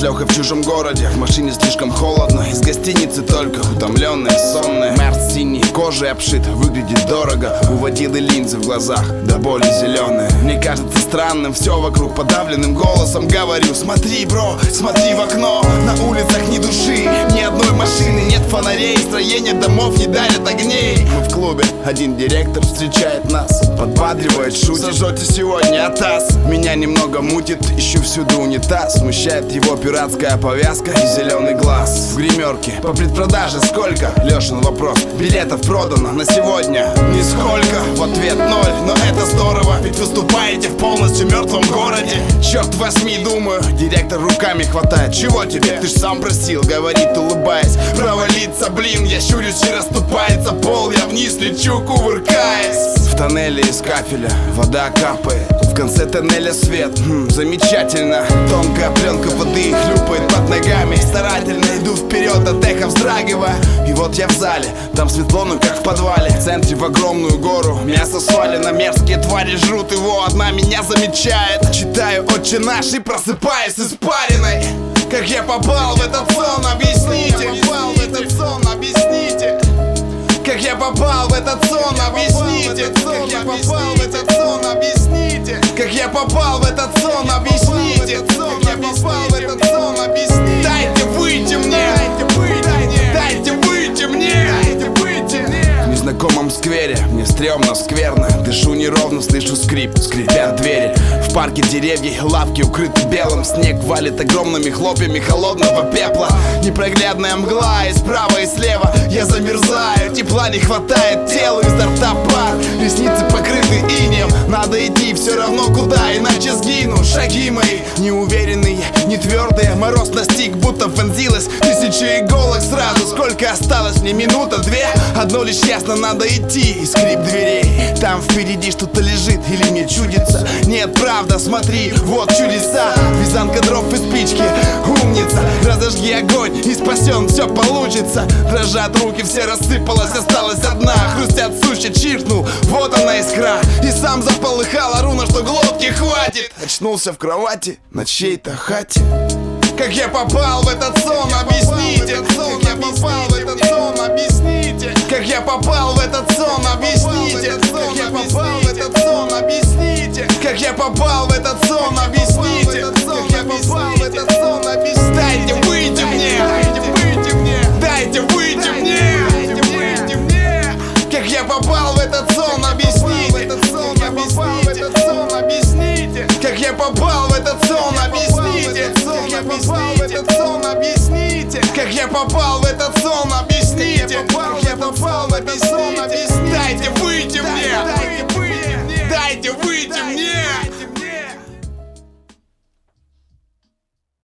Лехой в чужом городе, в машине слишком холодно. Из гостиницы только утомленные, сонные. Мерс синий, кожей обшит, выглядит дорого. У водилы линзы в глазах, до боли зеленые. Мне кажется странным, все вокруг подавленным голосом говорю: смотри, бро, смотри в окно. На улицах ни души, ни одной машины, нет фонарей, строение домов не дарят огней. Мы в клубе, один директор встречает нас, подбадривает, шутит: сожжете сегодня атас. Меня немного мутит, ищу всюду унитаз. Смущает его пиратская повязка и зеленый глаз. В гримерке по предпродаже сколько? Лешин вопрос: билетов продано на сегодня нисколько. В ответ ноль, но это здорово, ведь выступаете в полностью мертвом городе. Черт возьми, думаю, директор руками хватает. Чего тебе? Ты ж сам просил, говорит, улыбаясь. Провалиться, блин, я щурюсь и расступается пол. Я вниз лечу, кувыркаясь. В тоннеле из кафеля вода капает, в конце тоннеля свет, замечательно. Тонкая пленка воды хлюпает под ногами. Старательно иду вперед, от эха вздрагивая. И вот я в зале, там светло, ну как в подвале. В центре в огромную гору мясо свалено. Мерзкие твари жрут его, одна меня замечает. Читаю «Отче наш» и просыпаюсь испариной. Как я попал в этот сон, объясните. Как я попал в этот сон, объясните. Как я попал в этот сон, объясните. Как я попал в этот сон, объясните. Как я попал в этот сон, объясните. Дайте выйти мне, дайте выйти мне. В незнакомом сквере мне стрёмно, скверно. Дышу неровно, слышу скрип, скрипят двери. В парке деревья, лавки укрыты белым. Снег валит огромными хлопьями холодного пепла. Непроглядная мгла и справа и слева. Я замерзаю, тепла не хватает телу, изо рта пар, ресницы покрыты инеем. Надо идти все равно куда, иначе сгину. Шаги мои неуверенные, не твердые. Мороз настиг, будто вонзилось тысячи иголок сразу. Сколько осталось мне? Минута, две. Одно лишь ясно, надо идти. И скрип дверей. Там впереди что-то лежит или мне чудится? Нет, правда, смотри, вот чудеса. Вязанка дров и спички, умница. Разожги огонь и спасен, все получится. Дрожат руки, все рассыпалось, осталась одна. Хрустят суши, чиркнул, вот она искра. И сам заполыхала руна, что глотки хватит. Очнулся в кровати на чьей-то хате. Как я попал в этот сон, объясните. Как я попал в этот сон, объясните. Как я попал в этот сон, объясните. Как я попал в этот сон, объясните. Как я попал в этот сон, объясните. Как я попал в этот сон, объясните. Дайте выйти мне, дайте выйти мне. Как я попал в этот сон, объясните. Как я попал в этот сон, объясните. Как я попал в этот сон, объясните. Как я попал в этот сон, объясните. Как я попал в этот сон, объясните. Как я попал в этот сон, объясните. Дайте выйти мне, дайте выйти мне.